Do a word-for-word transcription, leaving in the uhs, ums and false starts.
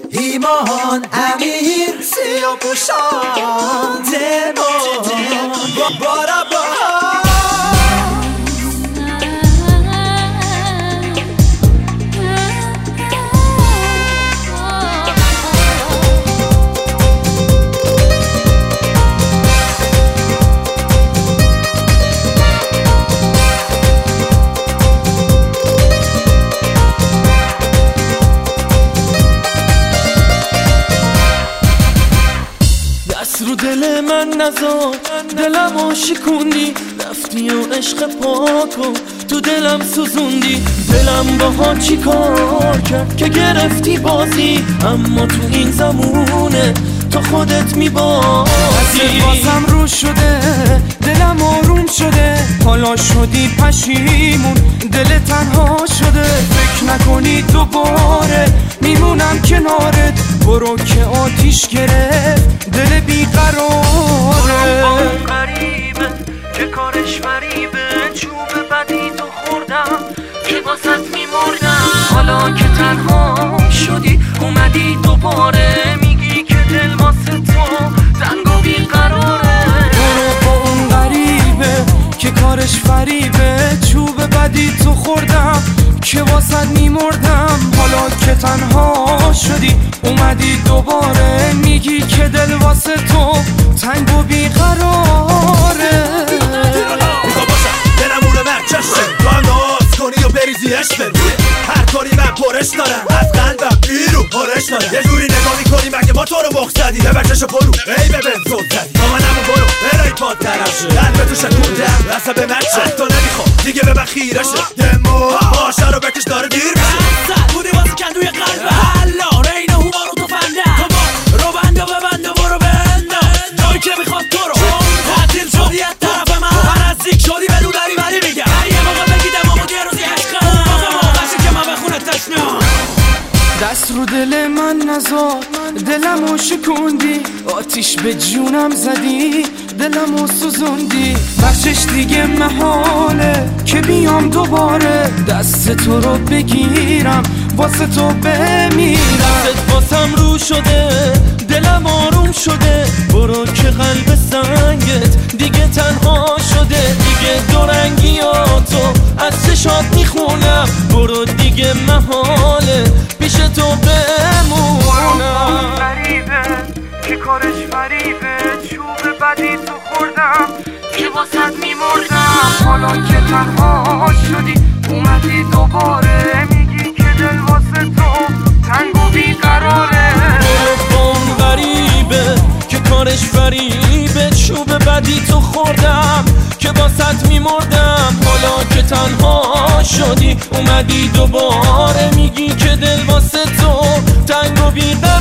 ایمان امیر سیاه پوشان دمون بارا بارا رو دل من نذار دلمو شکوندی رفتی و عشق پاکو تو دلم سوزوندی دلم باها چی کار کرد که گرفتی بازی اما تو این زمونه تو خودت میبازی بازم رو شده دلم آروم شده حالا شدی پشیمون دل تنها شده فکر نکنی دوباره میمونم کنارت برو که آتیش گرفت دل بیقراره غریبه که کارش فریبه چوب بدی تو خوردم که واسط میمردم حالا که تنها شدی اومدی دوباره میگی که دل واسه تو تنگ و بیقراره برو با اون غریبه که کارش فریبه چوب بدی تو خوردم که واسط میمردم حالا که تنها شدی اومدی دوباره میگی که دل واسه تو تنگ و بیقراره میخوا باشم دلم اونو مرکشه تو هم ناز کنی و بریزی عشق بریزی هر کاری من پرش دارم از قلبم بیرو پرش دارم یه جوری نگاه میکنی مگه ما تو رو مخ زدی به بچش پرو ای به بنزون زدی با منمون برو برای پاد درشه قلب تو شکوندم رسه به مرچه حتی نمیخوام دیگه به من خیره شه دمو باشه رو بکش داره دیر میشه بودی واسه کندوی قلبه حلا رین هوما رو تو فنده رو بنده و ببنده برو بنده نایی که میخواد تو رو تعطیل شدی از طرف من من نزدیک شدی به دو داری ولی میگم یه موقع بگی دمامو یه روزی عشقم اون موقع موقعشه که من بخونه تشنم دست رو دل من نذار دلمو شکوندی آتیش به جونم زدی دلمو سوزوندی بخشش دیگه محاله که بیام دوباره دست تو رو بگیرم واسه تو بمیرم دست واسم رو شده دلم آروم شده برو که قلب سنگت دیگه تنها شده دیگه دورنگیاتو از چشات میخونم برو دیگه محاله پیش تو بمونم فریبه که کارش فریبه چوب بدی تو خوردم که واسط میمردم حالا که تنها شدی اومدی دوباره میگی که دل واسه تو تنگ و بیقراره اون غریبه که کارش فریبه چوب بدی تو خوردم که واسط میمردم حالا که تنها شدی اومدی دوباره میگی که دل واسه تو تنگ و بیقراره